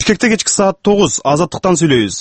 Бишкекте кечки саат 9 Азаттыктан сүйлөйбүз.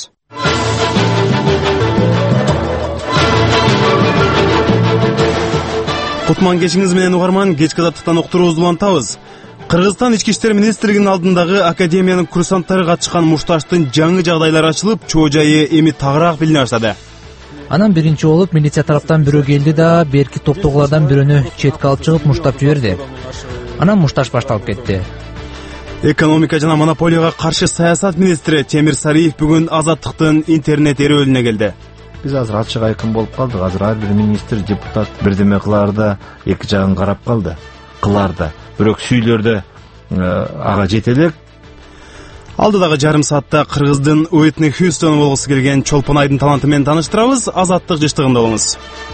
Кутман кечиңиз менен угарман, кечки Азаттыктан уктуруубузду улантабыз. Кыргызстан ички иштер министрлигинин алдындагы академиянын курсанттары катышкан мушташтын жаңы жагдайлары ачылып, чоо жайы эми тагыраак билине баштады. Анан биринчи болуп милиция тараптан бирөө келди да берки топтогулардан бирөөнү четке алып чыгып муштап жиберди. Анан мушташ башталып кетти. Экономика жана монополияга каршы саясат министри Темир Сариев бүгүн Азаттыктын интернет эрөөлүнө келди. Биз азыр ачык айкын болуп калдык. Азыр ар бир министр, депутат бирдеме кылаарда эки жагын карап калды. Кылаарда. Бирок сүйүлөрдө ага жете элек. Алдыдагы жарым саатта Кыргыздын Уитни Хьюстон болгусу келген Чолпон Айдын таланты менен тааныштырабыз. Азаттык жыштыгында болуңуз.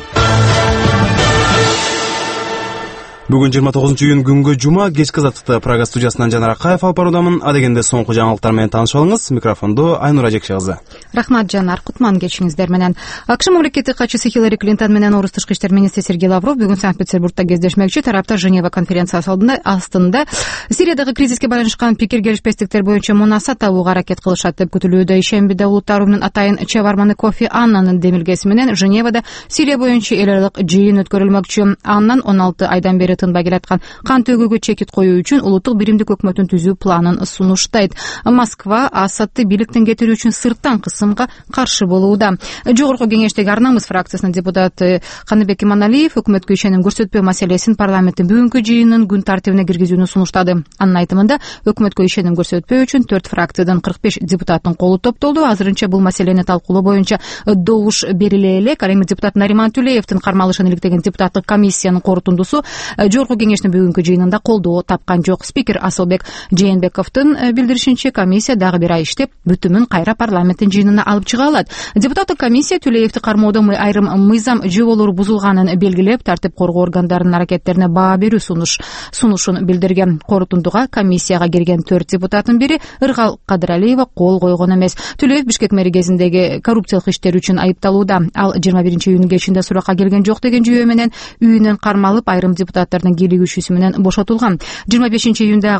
Бүгүн 29-июнь күнгө жума, кечки Азаттыкты Прага студиясынан Жанар Акаев алып баруудамын. Адегенде соңку жаңылыктар менен таанышып алыңыз. Микрофондо Айнура Жекши кызы. Рахмат Жанар, кутман кечиңиздер менен. АКШ мамлекеттик катчысы Хиллари Клинтон менен орус тышкы иштер министри Сергей Лавров бүгүн Санкт-Петербургда кездешмекчи. Тараптар Женева конференциясы астында Сириядагы кризиске байланышкан пикир келишпестиктер боюнча мунасат табууга аракет кылышат деп күтүлүүдө. Ишембиде Улуттар уюмунун атайын чебарманы Кофи Аннанын демилгеси менен Женевада Сирия боюнча эл аралык жыйын өткөрүлмөкчү. Аннан 16 айдан бери тынбай келаткан кан төгүүгө чекит коюу үчүн улуттук биримдик өкмөтүн түзүү планын сунуштайт. Москва Асадты бийликтен кетирүү үчүн сырттан кысымга каршы болууда. Жогорку кеңештеги Ар намыс фракциясынын депутаты Каныбек Иманалиев өкмөткө ишеним көрсөтпөө маселесин парламенттин бүгүнкү жыйынынын күн тартибине киргизүүнү сунуштады. Анын айтымында өкмөткө ишеним көрсөтпөө үчүн 4 фракциядан 45 депутаттын колу топтолду. Азырынча бул маселени талкуулоо боюнча добуш бериле элек. Ал эми депутат Нариман Түлеевдин кармалышын иликтеген депутаттык комиссиянын корутундусу жогорку кеңештин бүгүнкү жыйынында колдоо тапкан жок. Спикер Асылбек Жээнбековдун билдиришинче, комиссия дагы бир ай иштеп, бүтүмүн кайра парламенттин жыйынына алып чыга алат. Депутаттык комиссия Түлеевди кармоодо айрым мыйзам жоболору бузулганын белгилеп, тартип коргоо органдарынын аракеттерине баа берүү сунушун билдирген. Корутундуга комиссияга кирген 4 депутаттын бири Ыргал Кадыралиева кол койгон эмес. Түлеев Бишкек мэри кезиндеги коррупциялык иштер үчүн айыпталууда. Ал 21-июнь кечинде суракка келген жок деген жүйө менен үйүнөн кармалып, айрым депутаттардын кийлигишүүсү менен бошотулган. 25-июнда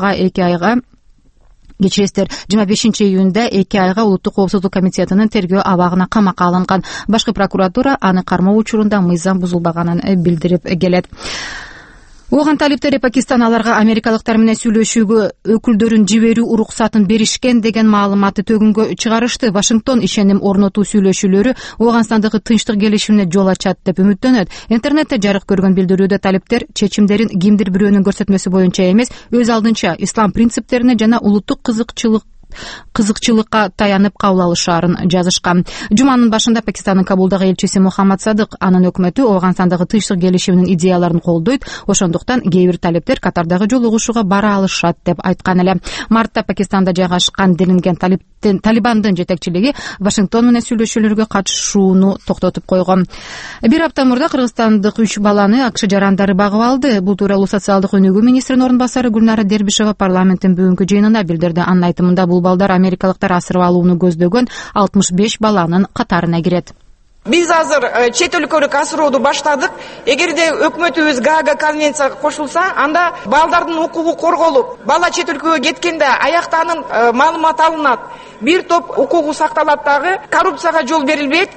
2 айга Улуттук коопсуздук комитетинин тергөө абагына камакка алынган. Башкы прокуратура аны кармоо учурунда мыйзам бузулбаганын билдирип келет. Оған талиптери Пакистан аларга америкалыктар менен сүйлөшүүгө өкүлдөрүн жиберүү уруксатын беришкен деген маалыматты төгүнгө чыгарышты. Вашингтон ишеним орнотуу сүйлөшүүлөрү Ооганстандагы тынчтык келишимине жол ачат деп үмүттөнөт. Интернетте жарык көргөн билдирүүдө талиптер чечимдерин кимдир бирөөнүн көрсөтмөсү боюнча эмес, өз алдынча ислам принциптерине жана улуттук кызыкчылыкка таянып кабыл алышаарын жазышкан. Жуманын башында Пакистандын Кабулдагы элчиси Мухаммад Садык анын өкмөтү Ооганстандагы тынчтык келишиминин идеяларын колдойт, ошондуктан кээ бир талиптер катардагы жолугушууга бара алышат деп айткан эле. Мартта Пакистанда жайгашкан делинген Талибандын жетекчилиги Вашингтон менен сүйлөшүүлөргө катышууну токтотуп койгон. Бир апта мурда кыргызстандык 3 баланы АКШ жарандары багып алды. Бул тууралуу социалдык өнүгүү министринин орун басары Гүлнара Дербишева парламенттин бүгүнкү жыйынында билдирди. Анын айтымында бул балдар америкалыктар асырып алууну көздөгөн 65 баланын катарына кирет. Биз азыр чет өлкөлүк асырооду баштадык. Эгерде өкмөтүбүз Гаага конвенцияга кошулса, анда балдардын укугу корголуп, бала чет өлкөгө кеткенде аякта анын маалыматы алынат. Бир топ укугу сакталат дагы, коррупцияга жол берилбейт.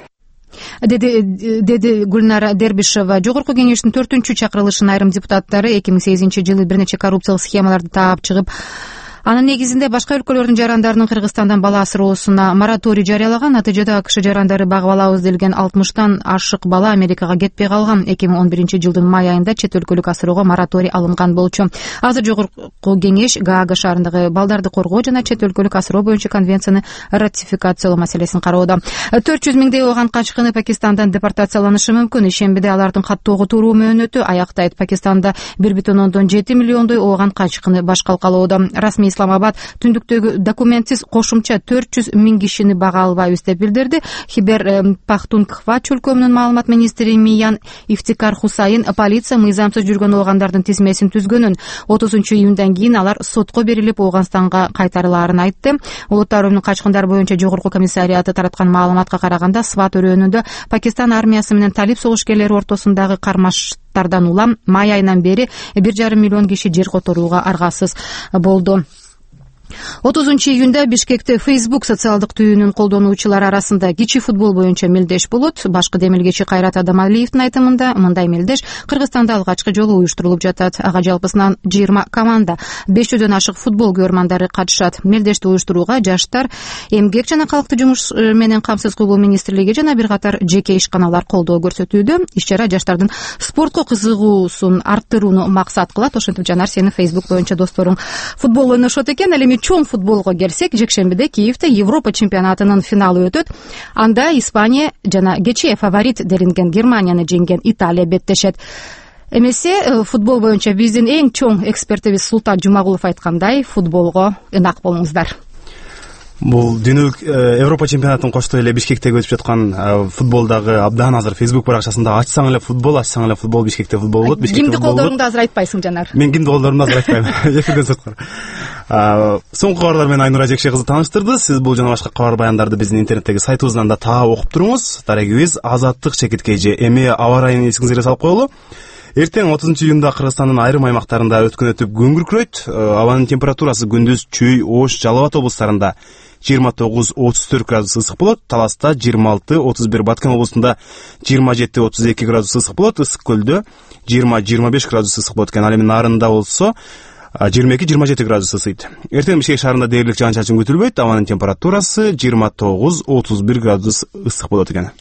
Деди Гүлнара Дербишева. Жогорку кеңештин 4-чү чакырылышын айрым депутаттары 2008-жылы бир нече коррупциялык схемаларды таап чыгып, анын негизинде башка өлкөлөрдүн жарандарынын Кыргызстандан бала асыроосуна мораторий жарыялаган. Натыйжада АКШ жарандары багып алабыз делген 60тан ашык бала Америкага кетпей калган. 2011-жылдын май айында чет өлкөлүк асыроого мораторий алынган болчу. Азыр жогорку кеңеш Гаага шаарындагы балдарды коргоо жана чет өлкөлүк асыроо боюнча конвенцияны ратификациялоо маселесин кароодо. 400 миңдей ооган качкыны Пакистандан депортацияланышы мүмкүн. Ишембиде алардын каттоого туруу мөөнөтү аяктайт. Пакистанда 1,7 миллиондой ооган качкыны баш калкалоодо. Расмий Исламабад түндүктөгү документсиз кошумча 400 миң кишини бага албайбыз деп билдирди. Хибер Пахтункхва чөлкөмүнүн маалымат министри Миян Ифтикар Хусайын полиция мыйзамсыз жүргөн оогандардын тизмесин түзгөнүн. 30-июндан кийин алар сотко берилип Ооганстанга кайтарылаарын айтты. Улуттар уюмунун качкындар боюнча жогорку комиссариаты тараткан маалыматка караганда Сват өрөөнүндө Пакистан армиясы менен талип согушкерлери ортосундагы кармаштардан улам май айынан бери 1,5 миллион киши жер которууга аргасыз болду. 30 Бишкекте Facebook социалдык түйүнүн колдонуучулары арасында кичи футбол боюнча мелдеш болот. Башкы демилгечи Кайрат Адамалиевдин айтымында мындай мелдеш Кыргызстанда алгачкы жолу уюштурулуп жатат. Ага жалпысынан 20 команда, 500дөн ашык футбол көрмандары катышат. Мелдешти уюштурууга жаштар, эмгек жана калкты жумуш менен камсыз кылуу министрлиги жана бир катар жеке ишканалар колдоо көрсөтүүдө. Иш-чара жаштардын спортко кызыгуусун арттырууну максат кылат. Ошентип Жанар, сенин Facebook боюнча досторуң футбол ойношот экен. Ал эми чоң футболго келсек, жекшембиде Киевде Европа чемпионатынын финалы өтөт. Анда Испания жана кечээ фаворит делинген Германияны жеңген Италия беттешет. Эмесе футбол боюнча биздин эң чоң экспертибиз Султан Жумагулов айткандай, футболго ынак болуңуздар. Бул дүйнөлүк Европа чемпионатын коштой эле Бишкектеги өтүп жаткан футболдагы абдан азыр Facebook баракчасында ачсаң эле футбол Бишкекте футбол болот. Кимди колдооруңду азыр айтпайсың, Жанар? Мен кимди колдооруңду азыр айтпайм. Эфирден сырткары. Соңку кабарлар менен Айнура Жекше кызы тааныштырды. Сиз бул жана башка кабар баяндарды биздин интернеттеги сайтыбыздан да таап окуп туруңуз. Дарегибиз Азаттык чекиткейжи. Эми аба райын эсиңизге салып коелу. Эртең 30-июнда Кыргызстандын айрым аймактарында өткөн өтүп көңүркүрөйт. Абанын температурасы күндүз Чүй, Ош, Жалал Абад облустарында 29-34 градус ысык болот. Таласта 26-31, Баткен облусунда 27-32 градус ысык болот. Ысык көлдө 20-25 градус ысык болот экен. Ал эми нарында болсо 22-27 градус ысыйт. Эртең Бишкек шаарында дээрлик жаан-чачын күтүлбөйт. Абанын температурасы 29-31 градус ысык болот экен.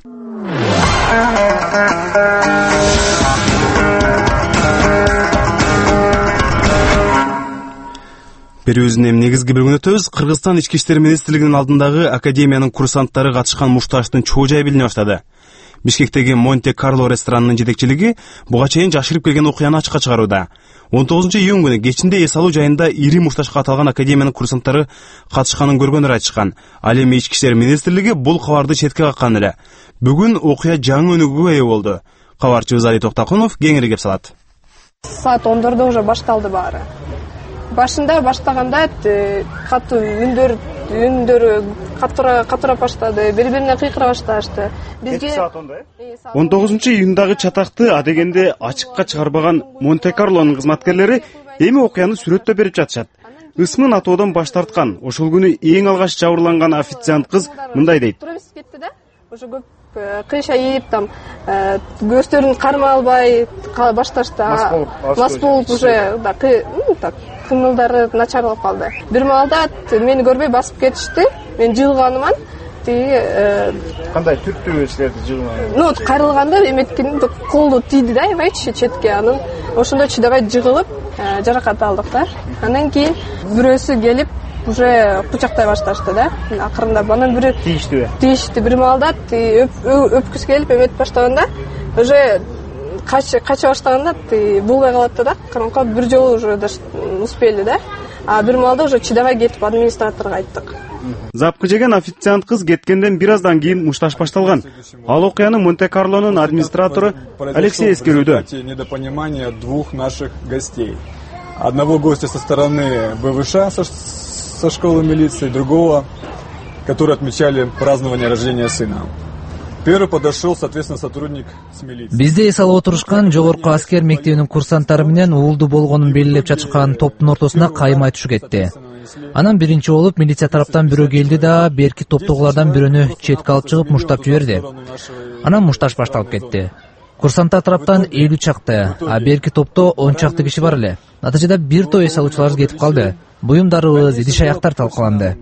Берүүбүздүн негизги бөлүгүнө өтөбүз. Кыргызстан ички иштер министрлигинин алдындагы академиянын курсанттары катышкан мушташтын чоо жайы билине баштады. Бишкектеги Монте-Карло ресторанынын жетекчилиги буга чейин жашырып келген окуяны ачыкка чыгарууда. 19-июнь күнү кечинде эс алуу жайында ири мушташка аталган академиянын курсанттары катышканын көргөндөр айтышкан. Ал эми ички иштер министрлиги бул кабарды четке каккан эле. Бүгүн окуя жаңы өнүгүүгө ээ болду. Кабарчыбыз Али Токтакунов кеңири кеп салат. Саат 10:00 уже башталды баары. Башында баштаганда катуу үндөрү катыра баштады, бири-бирине кыйкыра башташты. Бизге 19-июндагы чатакты адегенде ачыкка чыгарбаган Монте-Карлонун кызматкерлери эми окуяны сүрөттөп берип жатышат. Ысмын атоодон баш тарткан, ошол күнү эң алгач жабырланган официант кыз мындай дейт. Уже көп кыйшайып, там көздөрүн карма албай башташты. Мас болуп уже так кымылдары начарлап калды. Бир маалда мени көрбөй басып кетишти. Мен жылганыман кандай түрттүү иштерди жыгылган? Кайрылганда эметкин колду тийди да, эбайчы четке. Анын ошондо чыдабай жыгылып, жаракат алдык да. Андан кийин бирөөсү келип уже кучактай башташты да. Акырында анан бири тийишти. Бир маалда өпкүсү келип эметип баштаганда уже кача баштаганда булбай калат да. Караңкы бир жолу уже успели да. А бир маалда уже чыдабай кетип администраторго айттык. Запкы жеген официант кыз кеткенден бир аздан кийин мушташ башталган. Ал окуяны Монте-Карлонун администратору Алексей эскерүүдө. Недопонимание двух наших гостей. Одного гостя со стороны БВШ со школы милиции, другого, которые отмечали празднование рождения сына. Первый подошел, соответственно, сотрудник с милицией. Бизде эс алып отурушкан жогорку аскер мектебинин курсанттары менен уулду болгонун белгилеп жатышкан топтун ортосуна кайым айтышуу кетти. Анан биринчи болуп милиция тараптан бирөө келди да берки топтогулардан бирөөнү четке алып чыгып муштап жиберди. Анан мушташ башталып кетти. Курсанттар тараптан 50 чакты, а берки топто 10 чакты киши бар эле. Натыйжада бир топ эс алуучуларыбыз кетип калды. Буюмдарыбыз, идиш-аяктар талкаланды.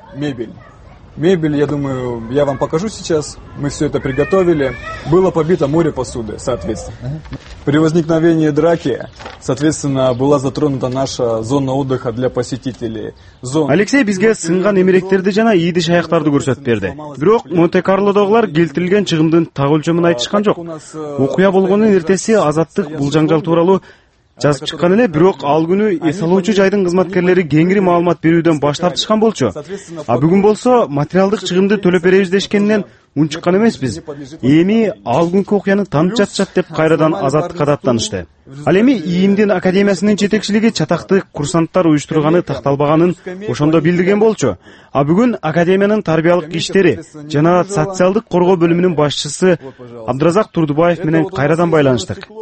Мебель, я думаю, я вам покажу сейчас. Мы все это приготовили. Было побито море посуды, соответственно. При возникновении драки, соответственно, была затронута наша зона отдыха для посетителей. Алексей бизге сынган эмеректерди жана идиш-аяктарды көрсөтүп берди. Бирок Монте-Карлодогулар келтирилген чыгымдын так өлчөмүн айтышкан жок. Окуя болгонун эртеси Азаттык бул жаңжал тууралуу жазып чыккан эле, бирок ал күнү эс алуучу жайдын кызматкерлери кеңири маалымат берүүдөн баш тартышкан болчу. А бүгүн болсо материалдык чыгымды төлөп беребиз дешкенден унчуккан эмеспиз. Эми ал күнкү окуяны таанып жатышат деп кайрадан Азаттыкка даттанышты. Ал эми ИИМдин академиясынын жетекчилиги чатакты курсанттар уюштурганы такталбаганын ошондо билдирген болчу. А бүгүн академиянын тарбиялык иштери жана социалдык коргоо бөлүмүнүн башчысы Абдыразак Турдубаев менен кайрадан байланыштык.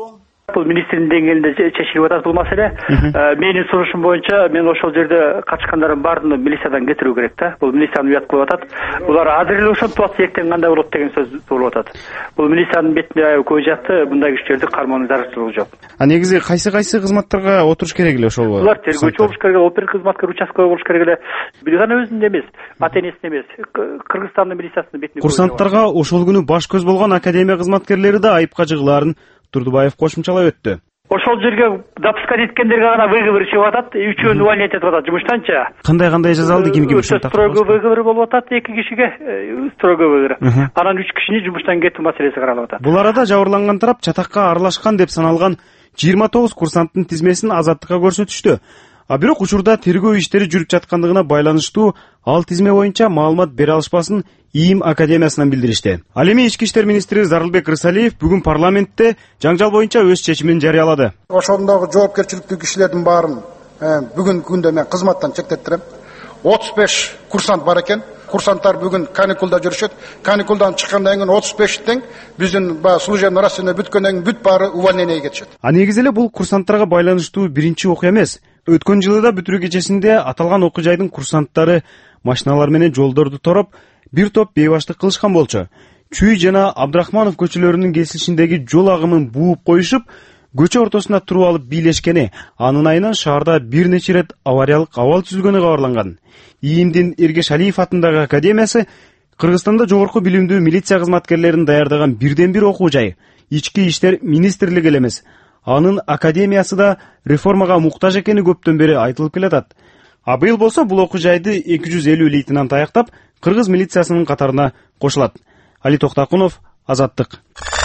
Бул министрдин деңгээлинде чечилип атат бул маселе. Менин сунушум боюнча мен ошол жерде качкандардын баарын милициядан кетирүү керек да. Бул милициянын уят кылып атат. Булар азыр эле ошентип атат, эртең кандай болот деген сөз болуп атат. Бул милициянын бетинде аябай көп жатты, мындай кишилерди кармоонун зарылчылыгы жок. Негизи кайсы кызматтарга отуруш керек эле ошол? Булар тергөөчү болуш керек эле, опер кызматкер, участковый болуш керек эле. Бир гана өзүнүн эмес, ата-энесин эмес, Кыргызстандын милициясынын бетинде. Курсанттарга ошол күнү баш көз болгон академия кызматкерлери да айыпка жыгылаарын Турдубаев кошумчалап өттү. Ошол жерге допускать эткендерге гана выговор чыгып атат, үчөөнү увольнять этип атат жумуштанчы. Кандай жазалды, ким ушунтак? Строго выговор болуп атат, 2 кишиге строго выговор. Анан 3 кишини жумуштан кетүү маселеси каралып атат. Бул арада жабырланган тарап чатакка аралашкан деп саналган 29 курсанттын тизмесин азаттыкка көрсөтүштү. Бирок учурда тергөө иштери жүрүп жаткандыгына байланыштуу ал тизме боюнча маалымат бере алышпасын ИИМ академиясынан билдиришти. Ал эми ички иштер министри Зарылбек Рысалиев бүгүн парламентте жаңжал боюнча өз чечимин жарыялады. Ошондогу жоопкерчиликтүү кишилердин баарын бүгүнкү күндө мен кызматтан чектеттирем. 35 курсант бар экен. Курсанттар бүгүн каникулда жүрүшөт. Каникулдан чыккандан кийин 35 биздин служебный расчетне бүткөндөн кийин бүт баары увольнениеге кетишет. Негизи эле бул курсанттарга байланыштуу биринчи окуя эмес. Өткөн жылы да бүтүрүү кечесинде аталган окуу жайдын курсанттары машиналар менен жолдорду тороп, бир топ бейбаштык кылышкан болчу. Чүй жана Абдрахманов көчөлөрүнүн кесилишиндеги жол агымын бууп коюшуп, көчө ортосуна туруп алып бийлешкени, анын айынан шаарда бир нече ирет авариялык абал түзүлгөнү кабарланган. ИИМдин Эргеш Алиев атындагы академиясы Кыргызстанда жогорку билимдүү милиция кызматкерлерин даярдаган бирден бир окуу жай. Ички иштер министрлиги эле эмес, анын академиясы да реформага муктаж экени көптөн бери айтылып келатат. Быйыл болсо бул окуу жайды 250 лейтенант аяктап, кыргыз милициясынын катарына кошулат. Али Токтакунов, Азаттык.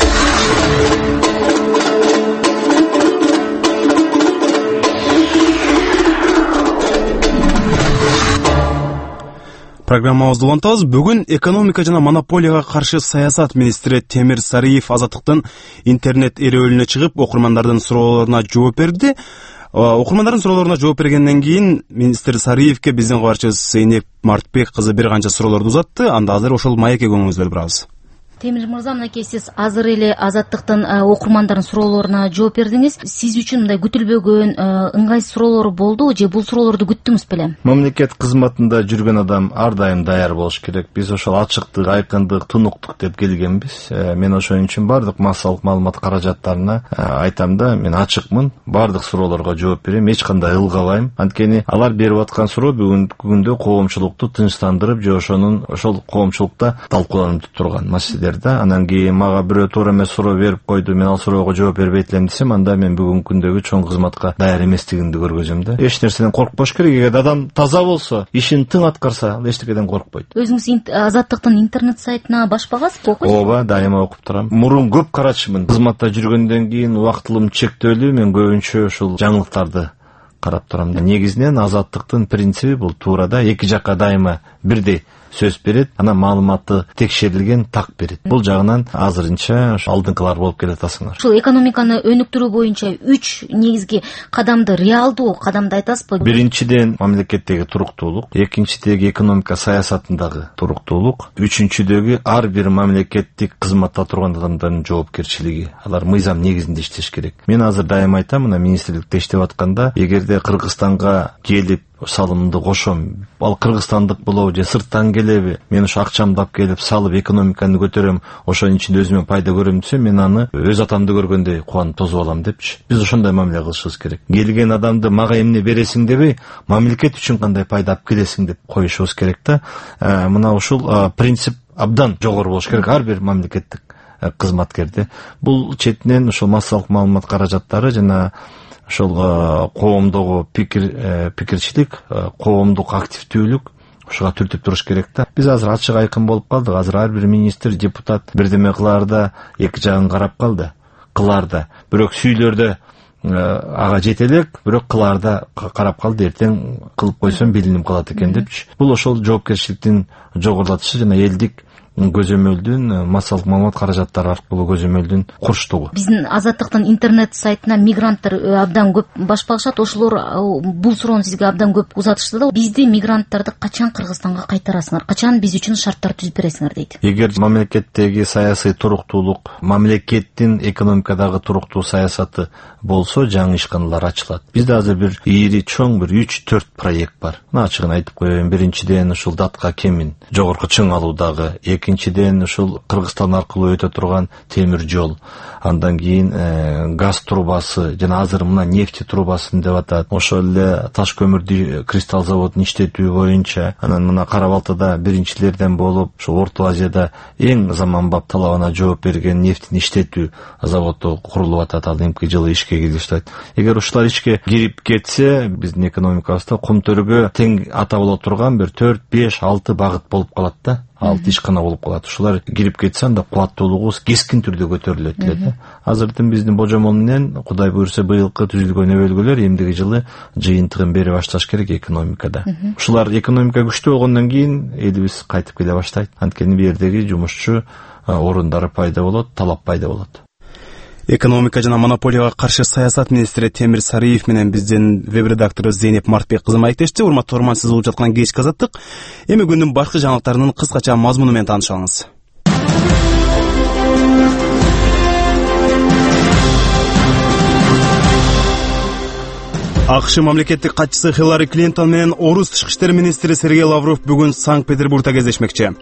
Программабызды улантабыз. Бүгүн экономика жана монополияга каршы саясат министри Темир Сариев Азаттыктын интернет эрөөлүнө чыгып, окурмандардын суроолоруна жооп берди. Окурмандардын суроолоруна жооп бергенден кийин министр Сариевке биздин кабарчыбыз Зейнеп Мартбек кызы бир канча суроолорду узатты. Анда азыр ошол маекке көңүлүңүздү бөлүп барабыз. Темир мырза, мынакей сиз азыр эле Азаттыктын окурмандардын суроолоруна жооп бердиңиз. Сиз үчүн мындай күтүлбөгөн ыңгайсыз суроолор болдубу же бул суроолорду күттүңүз белем? Мамлекет кызматында жүргөн адам ар дайым даяр болуш керек. Биз ошол ачыктык, айкындык, тунуктук деп келгенбиз. Мен ошон үчүн бардык массалык маалымат каражаттарына айтам да, мен ачыкмын, бардык суроолорго жооп берем, эч кандай ылгабайм. Анткени алар берип аткан суроо бүгүнкү күндө коомчулукту тынчтандырып, же ошол коомчулукта талкууланып турган маселе. Анан кийин мага бирөө туура эмес суроо берип койду, мен ал суроого жооп бербейт элем десем, анда мен бүгүнкү күндөгү чоң кызматка даяр эместигимди көргөзөм да. Эч нерседен коркпош керек. Эгер адам таза болсо, ишин тың аткарса, ал эчтекеден коркпойт. Өзүңүз Азаттыктын интернет сайтына баш багасызбы? Ооба, дайыма окуп турам. Мурун көп карачымын. Кызматта жүргөндөн кийин убактылым чектөөлүү, мен көбүнчө ушул жаңылыктарды карап турам. Негизинен Азаттыктын принциби бул туура да, эки жакка дайыма бирдей сөз берет, анан маалыматты текшерилген так берет. Бул жагынан азырынча алдыңкылар болуп келатасыңар. Ушул экономиканы өнүктүрүү боюнча 3 негизги кадамды, реалдуу кадамды айтасызбы? Биринчиден мамлекеттеги туруктуулук, экинчидеги экономика саясатындагы туруктуулук, үчүнчүдөгү ар бир мамлекеттик кызматта турган адамдардын жоопкерчилиги. Алар мыйзам негизинде иштеш керек. Мен азыр дайым айтам, мына министрликте иштеп атканда, эгерде Кыргызстанга келип салымды кошом, ал кыргызстандык болобу же сырттан келеби, мен ушу акчамды алып келип салып экономиканы көтөрөм, ошонун ичинде өзүмө пайда көрөм десем, мен аны өз атамды көргөндөй кубанып тосуп алам депчи. Биз ошондой мамиле кылышыбыз керек. Келген адамды мага эмне бересиң дебей, мамлекет үчүн кандай пайда алып келесиң деп коюшубуз керек да. Мына ушул принцип абдан жогору болуш керек ар бир мамлекеттик кызматкерде. Бул четинен ушул массалык маалымат каражаттары жана ошол коомдогу пикирчилик, коомдук активдүүлүк ушуга түртүп туруш керек да. Биз азыр ачык айкын болуп калдык. Азыр ар бир министр, депутат бирдеме кылаарда эки жагын карап калды. Кылаарда, бирок сүйүлөрдө ага жете элек, бирок кылаарда карап калды. Эртең кылып койсом билинип калат экен депчи. Бул ошол жоопкерчиликтин жогорулатышы жана элдик көзөмөлдүн массалык маалымат каражаттары аркылуу көзөмөлдүн куруштугу. Биздин Азаттыктын интернет сайтына мигранттар абдан көп баш багышат. Ошолор бул суроону сизге абдан көп узатышты да. Бизди мигранттарды качан Кыргызстанга кайтарасыңар? Качан биз үчүн шарттар түзүп бересиңер дейт. Эгер мамлекеттеги саясий туруктуулук, мамлекеттин экономикадагы туруктуу саясаты болсо, жаңы ишканалар ачылат. Бизде азыр бир ири чоң бир 3-4 проект бар. Ачыгын айтып коеюн. Биринчиден ушул Датка Кемин жогорку чың алуудагы, экинчиден ушул Кыргызстан аркылуу өтө турган темир жол, андан кийин газ трубасы жана азыр мына нефть трубасын деп атат. Ошол эле таш көмүрдү кристалл заводун иштетүү боюнча, анан мына Кара Балтада биринчилерден болуп, ошо Орто Азияда эң заманбап талабына жооп берген нефтин иштетүү заводу курулуп атат. Ал эмки жылы ишке киришет. Эгер ушулар ишке кирип кетсе, биздин экономикабызда кумтөргө тең ата боло турган бир 4, 5, 6 багыт болуп калат да. 6 ишкана болуп калат. Ушулар кирип кетсе, анда кубаттуулугубуз кескин түрдө көтөрүлөт да. Азырдын биздин божомол менен Кудай буйрса быйылкы түзүлгөн өбөлгөлөр эмдиги жылы жыйынтыгын бере башташ керек экономикада. Ушулар экономика күчтүү болгондон кийин элибиз кайтып келе баштайт. Анткени бу жердеги жумушчу орундары пайда болот, талап пайда болот. Экономика жана монополияга каршы саясат министри Темир Сариев менен биздин веб-редактору Зейнеп Мартбек кызы маектешти. Урматтуу угарман, сиз угуп жаткан кечки Азаттык. Эми күндүн башкы жаңылыктарынын кыскача мазмуну менен таанышыңыз. АКШ мамлекеттик катчысы Хиллари Клинтон менен орус тышкы иштер министри Сергей Лавров бүгүн Санкт-Петербургда кездешмекчи.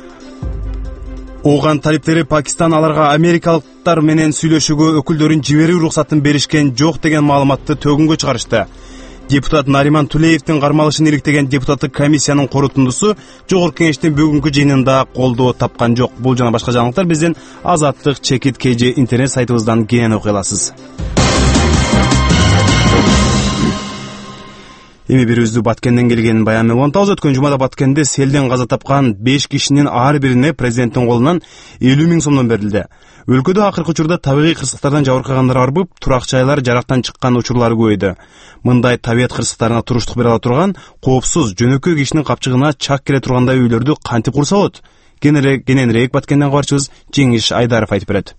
Оған талиптери Пакистан аларга америкалыктар менен сүйлөшүүгө өкүлдөрүн жиберүү уруксатын беришкен жок деген маалыматты төгүнгө чыгарышты. Депутат Нариман Тулеевдин кармалышын иликтеген депутаттык комиссиянын корутундусу Жогорку кеңештин бүгүнкү жыйынында колдоо тапкан жок. Бул жана башка жаңылыктар биздин Азаттык чекит KG интернет сайтыбыздан кенен окуй аласыз. Эми бир үздү Баткенден келген баян менен улантабыз. Өткөн жумада Баткенде селден каза тапкан 5 кишинин ар бирине президенттин колунан 50 000 сомдон берилди. Өлкөдө акыркы учурда табигый кырсыктардан жабыркагандар арбып, турак жайлар жарактан чыккан учурлары көбөйдү. Мындай табият кырсыктарына туруштук бере ала турган, коопсуз, жөнөкөй кишинин капчыгына чак келе тургандай үйлөрдү кантип курса болот? Кененирээк Баткенден кабарчыбыз Жеңиш Айдаров айтып берет.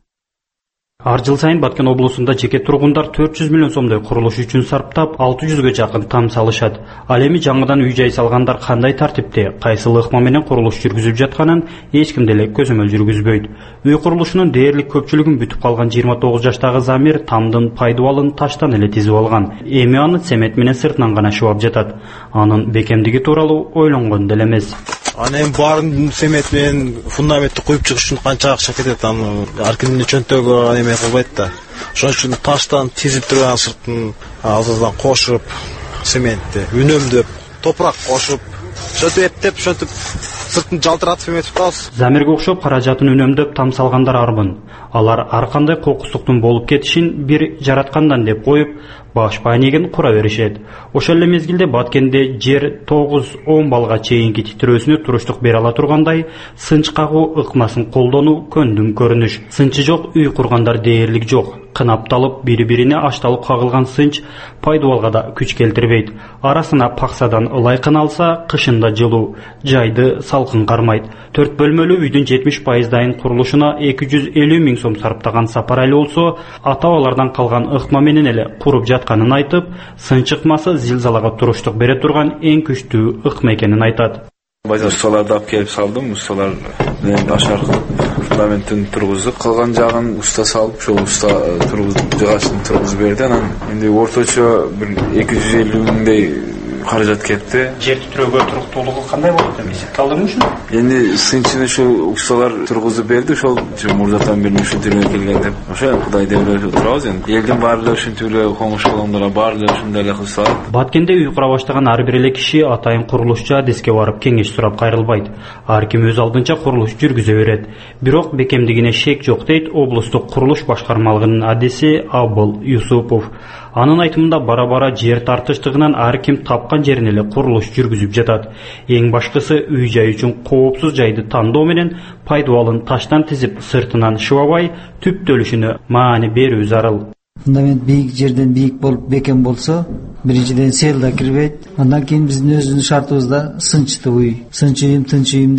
Ар жыл сайын Баткен облусунда жеке тургундар 400 миллион сомдой курулуш үчүн сарптап, 600га жакын там салышат. Ал эми жаңыдан үй-жай салгандар кандай тартипте, кайсыл ыкма менен курулуш жүргүзүп жатканын эч ким деле көзөмөл жүргүзбөйт. Үй курулушунун дээрлик көпчүлүгүн бүтүп калган 29 жаштагы Замир тамдын пайдубалын таштан эле тизип алган. Эми аны цемент менен сыртынан гана шубап жатат. Анын бекемдиги тууралуу ойлонгон деле эмес. Анын баарын цемент менен фундаментти куюп чыгыш үчүн канча акча кетет, аны ар кимдин чөнтөгү эме кылбайт да. Ошон үчүн таштан тизип турган сыртын алдыдан кошуп, цементти үнөмдөп, топурак кошуп, ошентип эптеп, ошентип сыртын жалтыратып эметип атабыз. Замирге окшоп каражатын үнөмдөп там салгандар арбын. Алар ар кандай кокустуктун болуп кетишин бир жараткандан деп коюп, баш паанигин кура беришет. Ошол эле мезгилде Баткенде жер 9-10 балга чейинки титирөөсүнө туруштук бере ала тургандай сынч кагуу ыкмасын колдонуу көндүң көрүнүш. Сынчы жок үй кургандар дээрлик жок. Кынапталып бири-бирине ашталып кагылган сынч пайдубалга да күч келтирбейт. Арасына паксадан ылай кыналса, кышында жылуу, жайды салкын кармайт. 4 бөлмөлүү үйдүн 70% дайын курулушуна 250 000 сом сарптаган Сапар Али болсо, ата-бабалардан калган ыкма менен эле куруп жатканын айтып, сынч ыкмасы зилзалага туруштук бере турган эң күчтүү ыкма экенин айтат. Базар ustalardı alып келип салдым, ustalar менен башаркы фундаментин тургузуп, калган жагын уста салып, ошол уста тургузуп, жыгачын тургузуп берди. Анан энди орточо бир 250 миңдей каражат кетти. Жер титирөөгө туруктуулугу кандай болот эми эсепталдыңбы ушуну? Энди сынчыны ошол ustalar тургузуп берди, ошол мурдатан бери ушинтип эле келген деп. Ошо Кудай деп эле турабыз энди. Элдин баары эле ушинтип эле комуш болгондор баары эле ушундай эле кылса. Баткенде үй кура баштаган ар бир эле киши атайын курулушчу адиске барып кеңеш сурап кайрылбайт. Ар ким өз алдынча курулуш жүргүзө берет. Бирок бекемдигине шек жок дейт облустук курулуш башкармалыгынын адиси Абыл Юсупов. Анын айтымында бара-бара жер тартыштыгынан ар ким тапкан жерине эле курулуш жүргүзүп жатат. Эң башкысы үй-жай үчүн коопсуз жайды тандоо менен пайдубалын таштан тизип, сыртынан шыбабай түптөлүшүнө маани берүү зарыл. Фундамент бийик жерден бийик болуп бекем болсо, биринчиден сел да кирбейт. Андан кийин биздин өзүбүздүн шартыбызда сынчтуу үй, сынчы үйүм, тынч үйүм дейт.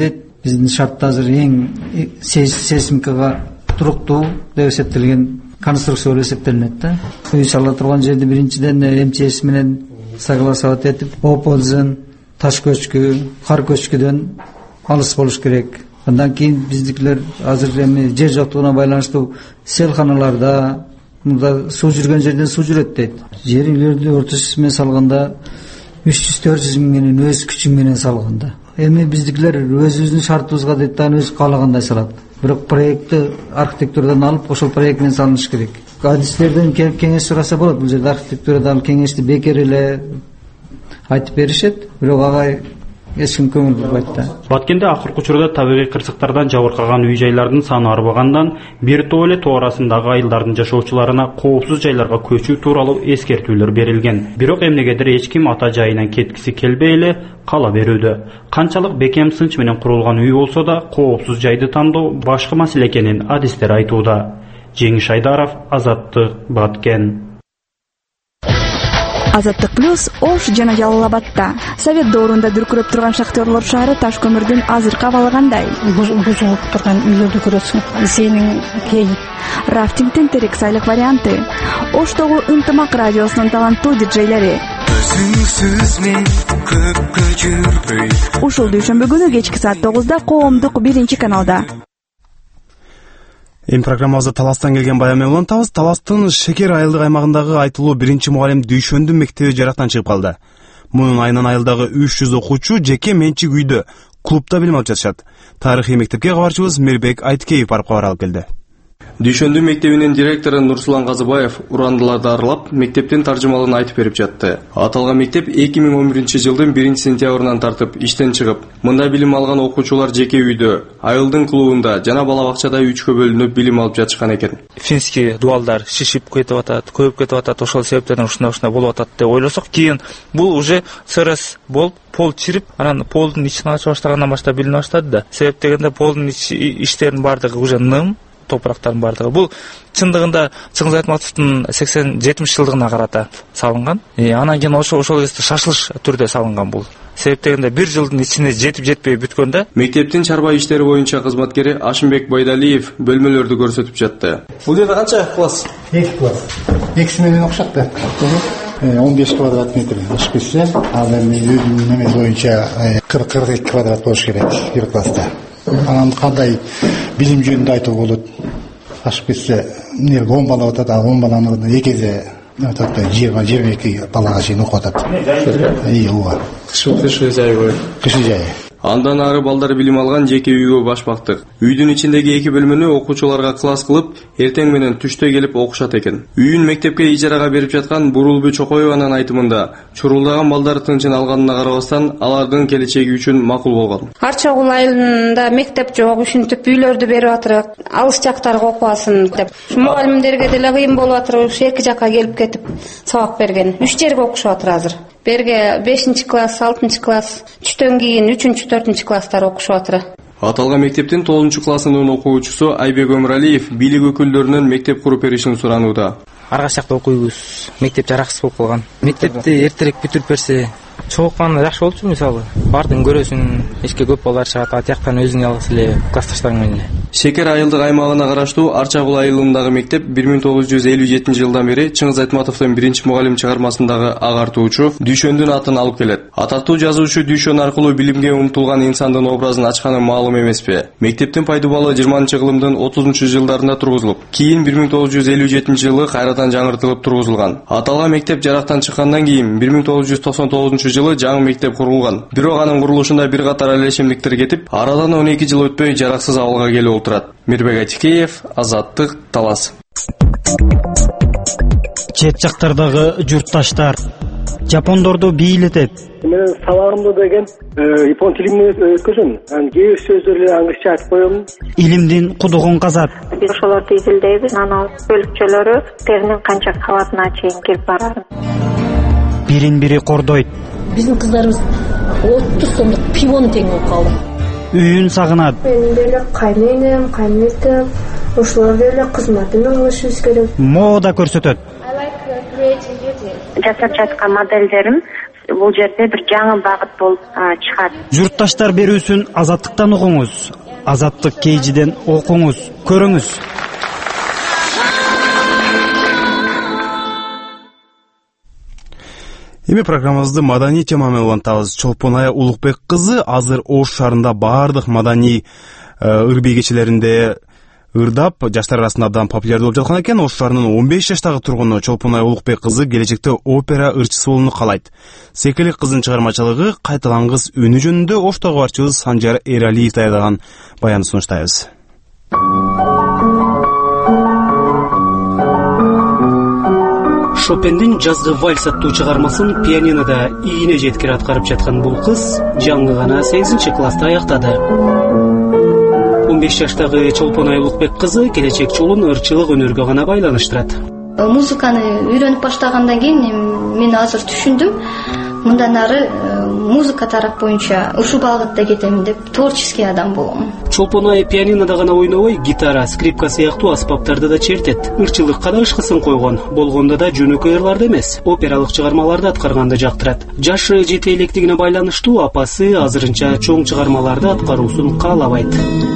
биздин шартта азыр эң сейсмикага туруктуу деп эсептелген конструкция болуп эсептелинет да. Үй сала турган жерди биринчиден МЧС менен согласовать этип, опозун, таш көчкү, кар көчкүдөн алыс болуш керек. Андан кийин биздикилер азыр эми жер жоктугуна байланыштуу селканаларда мында суу жүргөн жерден суу жүрөт дейт. Жер үйлөрдү орто менен салганда 300-400 миңнен өз күчү менен салганда. Эми биздикилер өзүбүздүн шартыбызга дейт да өз каалагандай салат. Бирок проектти архитектурадан алып, ошол проект менен салыныш керек. Адистерден кеңеш сураса болот. Бул жерде архитектурадан кеңешти бекер эле айтып беришет, бирок ага эч ким көңүл бурбайт да. Баткенде акыркы учурда табигый кырсыктардан жабыркаган үй-жайлардын саны арбагандан, бир топ эле тоо арасындагы айылдардын жашоочуларына коопсуз жайларга көчүү тууралуу эскертүүлөр берилген. Бирок эмнегедир эч ким ата жайынан кеткиси келбей эле кала берүүдө. Канчалык бекем сынч менен курулган үй болсо да, коопсуз жайды тандоо башка маселе экенин адистер айтууда. Жеңиш Айдаров, Азаттык, Баткен. Азаттык плюс Ош жана Жалал Абадта. Совет доорунда дүркүрөп турган шахтерлор шаары таш көмүрдүн азыркы абалы кандай? Бузулуп турган үйлөрдү көрөсүң. Зенин кей. Рафтингдин терек сайлык варианты. Оштогу ынтымак радиосунун таланттуу диджейлери. Ушул дүйшөмбү күнү кечки саат 9-да коомдук 1-каналда. Эми программабызда Таластан келген баянмен улантабыз. Таластын Шекер айылдык аймагындагы айтылуу 1-мугалим Дүйшөндү мектеби жарактан чыгып калды. Мунун айынан айылдагы 300 окуучу жеке менчик үйдө, клубда билим алып жатышат. Тарыхый мектепке кабарчыбыз Мирбек Айткеев барып кабар алып келди. Дүйшөндү мектебинин директору Нурсулан Казыбаев урандыларды аралап, мектептин таржымалын айтып берип жатты. Аталган мектеп 2011-жылдын 1-сентябрынан тартып иштен чыгып, мында билим алган окуучулар жеке үйдө, айылдын клубунда жана бала бакчада 3кө бөлүнүп билим алып жатышкан экен. Финский дуалдар шишип кетип атат, көбөйүп кетип атат, ошол себептерден ушундай болуп атат деп ойлосок, кийин бул уже СРС болуп, пол чирип, анан полдун ичин ача баштагандан баштап билине баштады да. Себеп дегенде полдун иштеринин баардыгы уже ным, топурактардын баардыгы. Бул чындыгында Чыңгыз Айтматовдун 80-70 жылдыгына карата салынган. Анан кийин ошол кезде шашылыш түрдө салынган бул. Себеп дегенде 1 жылдын ичине жетпей бүткөндө мектептин чарба иштери боюнча кызматкери Ашымбек Байдалиев бөлмөлөрдү көрсөтүп жатты. Бул жерде канча класс? 2 класс. Экиси менен окшот да. 15 квадрат метр ашып кетсе, ал эми үйдүн неме боюнча 42 квадрат болуш керек бир класста. Анан кандай билим жөнүндө айтуу болот. Ашып кетсе, 10 бала отат, а 10 баланы 2 эзе 20-22 балага чейин окуп атат. Ооба. Кышы жайы. Андан ары балдар билим алган жеке үйгө баш бактык. Үйдүн ичиндеги 2 бөлмөнү окуучуларга класс кылып, эртең менен түштө келип окушат экен. Үйүн мектепке ижарага берип жаткан Бурулбү Чокоеванын айтымында, чурулдаган балдар тынчын алганына карабастан, алардын келечеги үчүн макул болгон. Арчагул айылында мектеп жок, ушинтип үйлөрдү берип атырык, алыс жактарга окубасын деп. Мугалимдерге деле кыйын болуп атыр, ушу эки жакка келип кетип сабак берген. 3 жерге окушуп атыр азыр. Берге 5-класс, 6-класс, түштөн кийин 3-4 класстар окушуп атыр. Аталган мектептин 9-классынын окуучусу Айбек Өмүралиев бийлик өкүлдөрүнөн мектеп куруп беришин суранууда. Арга жакта окуйбуз. Мектеп жараксыз болуп калган. Мектепти эртерээк бүтүрүп берсе, чогулган жакшы болчу мисалы. Бардын көрөсүң, эчке көп балдар чыгат, атыяктан өзүң алгыс эле классташтарың менен. Шекер айылдык аймагына караштуу Арчагул айылындагы мектеп 1957-жылдан бери Чыңгыз Айтматовдун 1-мугалим чыгармасындагы агартуучу Дүйшөндүн атын алып келет. Атактуу жазуучу Дүйшөн аркылуу билимге умтулган инсандын образын ачканы маалым эмеспи? Мектептин пайдубалы 20-жылдын 30-жылдарында тургузулуп, кийин 1957-жылы кайрадан жаңыртылып тургузулган. Аталган мектеп жарактан чыккандан кийин 1999-жылы жаңы мектеп курулган. Бирок анын курулушунда бир катар элешимдиктер кетип, арадан 12 жыл өтпөй жараксыз абалга келип отурат. Мирбек Айткеев, Азаттык, Талас. Чет жактардагы журтташтар жапондорду бийлетет. Мен сабагымда деген япон тилинен өткөзөм. Кээ бир сөздөрдү англисче айтып коем. Илимдин кудугун казат. Биз ошолорду изилдейбиз. Анан бөлүкчөлөрү теринин канча кабатына чейин келип барат. Бирин-бири кордойт. Биздин кыздарыбыз 30 сомдук пивону тең болуп калды. Үйүн сагынат. Мен деле кайненем, кайнетем, ошолор деле кызматын алышыбыз керек. Мода көрсөтөт. Жасап жаткан моделдерим бул жерде бир жаңы багыт болуп чыгат. Журтташтар берүүсүн Азаттыктан угуңуз. Азаттык KG'ден окуңуз, көрүңүз. Эми программабызды маданий тема менен улантабыз. Чолпонай Улукбек кызы азыр Ош шаарында бардык маданий ыр бейгечелеринде ырдап, жаштар арасында абдан популярдуу болуп жаткан экен. Ош шаарынын 15 жаштагы тургуну Чолпонай Улукбек кызы келечекте опера ырчысы болууну каалайт. Секелек кыздын чыгармачылыгы, кайталангыс үнү жөнүндө Оштогу барчыбыз Санжар Эралиев даярдаган баянды сунуштайбыз. Шопендин жазгы вальс аттуу чыгармасын пианинода ийине жеткире аткарып жаткан бул кыз жаңы гана 8-класста аяктады. 15 жаштагы Чолпонай Улукбек кызы келечек жолун ырчылык өнөргө гана байланыштырат. Музыканы үйрөнүп баштагандан кийин мен азыр түшүндүм, мындан ары музыка тарап боюнча ушул багытта кетемин деп, творческий адам болом. Чолпонай пианинода гана ойнобой, гитара, скрипка сыяктуу аспаптарды да чертет. Ырчылыкка да ышкысын койгон. Болгондо да жөнөкөй ырларды эмес, опералык чыгармаларды аткарганды жактырат. Жашы жете электигине байланыштуу апасы азырынча чоң чыгармаларды аткаруусун каалабайт.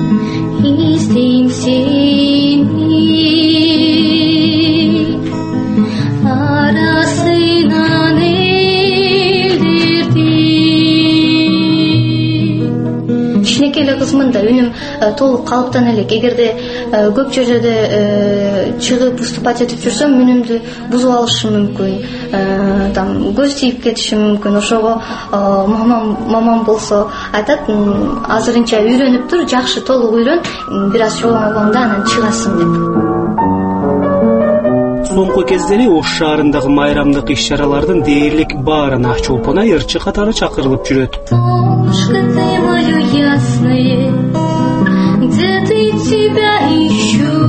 Кичинекей кызмын да үнүм толук калыптан элек. Эгерде көп жерлерде чыгып выступать этип жүрсөм, үнүмдү бузуп алышым мүмкүн. Там көз тийип кетишим мүмкүн. Ошого мамам болсо айтат, азырынча үйрөнүп тур, жакшы толук үйрөн, бир аз чоңойгоңда анан чыгасың деп. Соңку кездери Ош шаарындагы майрамдык иш-чаралардын дээрлик баарына Чолпонай ырчы катары чакырылып жүрөт. Солнышко ты моё ясное, где ты тебя ищу,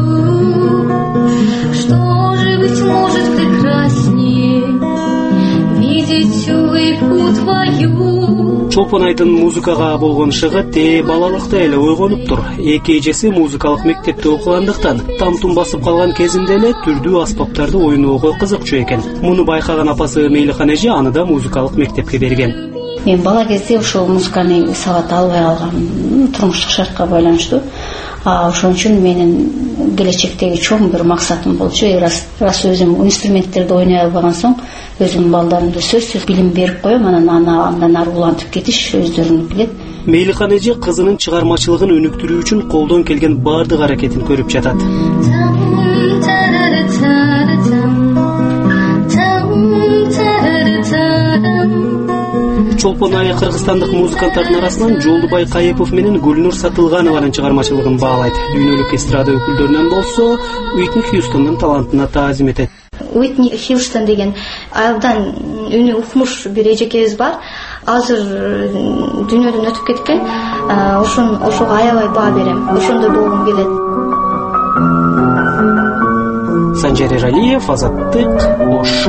что же быть может прекраснее видеть улыбку твою. Чолпонайдын музыкага болгон шыгы балалыкта эле ойгонуптур. Эки эжеси музыкалык мектепте окугандыктан там-тум басып калган кезинде эле түрдүү аспаптарды ойноого кызыкчу экен. Муну байкаган апасы Мейлихан эже аны да музыкалык мектепке берген. Мен бала кезде ошол музыканы сабат албай калгам, турмуштук шартка байланыштуу. Ошон үчүн менин келечектеги чоң бир максатым болчу. Раз өзүм инструменттерди ойной албаган соң, өзүмдүн балдарымды сөзсүз билим берип коем, андан ары улантып кетиш өздөрүнүн билет. Мейлихан эже кызынын чыгармачылыгын өнүктүрүү үчүн колдон келген бардык аракетин көрүп жатат. Чолпонай кыргызстандык музыканттардын арасынан Жолдубай Кайыпов менен Гүлнур Сатылганованын чыгармачылыгын баалайт. Дүйнөлүк эстрада өкүлдөрүнөн болсо Уитни Хьюстондун талантына таазим этет. Уитни Хьюстон деген абдан үнү укмуш бир эжекебиз бар. Азыр дүйнөдөн өтүп кеткен. Ошого аябай баа берем. Ошондой болгум келет. Санжар Эралиев, Азаттык, Ош.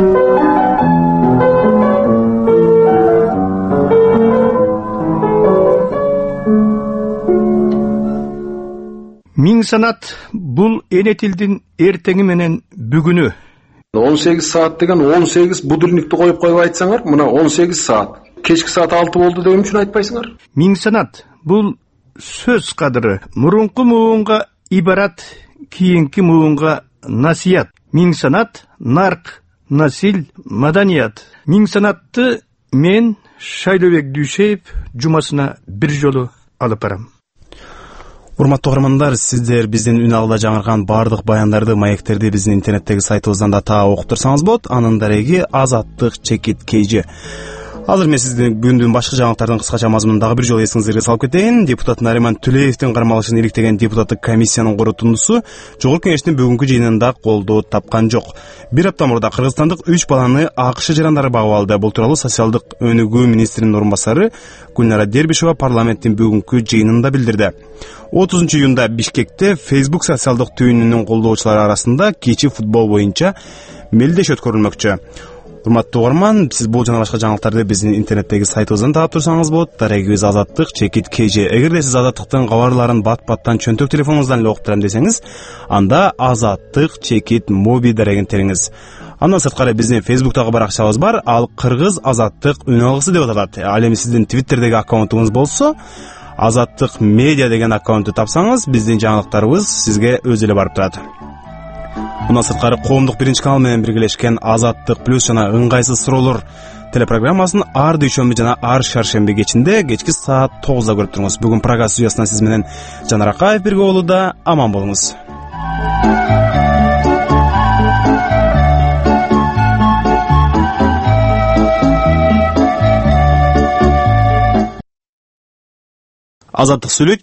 Миң санат бул эне тилдин эртеңи менен бүгүнү. 18 саат деген 18 будильникти коюп айтсаңар, мына 18 саат. Кечки саат 6 болду деген үчүн айтпайсыңар. Миң санат бул сөз кадыры. Мурунку муунга ибарат, кийинки муунга насият. Миң санат нарк, насил, маданият. Миң санатты мен Шайлобек Дүйшеев жумасына бир жолу алып барам. Урматтуу угармандар, сиздер биздин үн алда жаңырган бардык баяндарды, маектерди биздин интернеттеги сайтыбыздан да таа окуп турсаңыз болот. Анын дареги Azattik.kg. Азыр мен сиздин бүгүндүн башкы жаңылыктардын кыскача мазмунун дагы бир жолу эсиңизге салып кетейин. Депутат Нариман Түлеевдин кармалышын иликтеген депутаттык комиссиянын корутундусу Жогорку Кеңештин бүгүнкү жыйынында колдоо тапкан жок. Бир апта мурда кыргызстандык 3 баланы АКШ жарандары багып алды. Бул тууралуу социалдык өнүгүү министринин орун басары Гүлнара Дербишева парламенттин бүгүнкү жыйынында билдирди. 30 июнда Бишкекте Facebook социалдык түйүнүнүн колдоочулары арасында кечи футбол боюнча мелдеш өткөрүлмөкчү. Урматтуу угарман, сиз бул жана башка жаңылыктарды биздин интернеттеги сайтыбыздан таап турсаңыз болот. Дарегибиз Azattik.kg. Эгерде сиз Азаттыктын кабарларын бат-баттан чөнтөк телефонуңуздан эле окуп турам десеңиз, анда Azattik.mobi дарегин териңиз. Андан сырткары биздин Facebook'тагы баракчабыз бар. Ал Кыргыз Азаттык үн алгысы деп аталат. Ал эми сиздин Twitter'деги аккаунтуңуз болсо, Азаттык медиа деген аккаунтты тапсаңыз, биздин жаңылыктарыбыз сизге өзү эле барып турат. Мындан сырткары коомдук биринчи канал менен биргелешкен Азаттык плюс жана ыңгайсыз суроолор телепрограммасын ар дүйшөмбү жана ар шаршемби кечинде кечки саат 9-да көрүп туруңуз. Бүгүн программа студиясынан сиз менен Жанар Акаев бирге болууда. Аман болуңуз. Азаттык сүйлөйт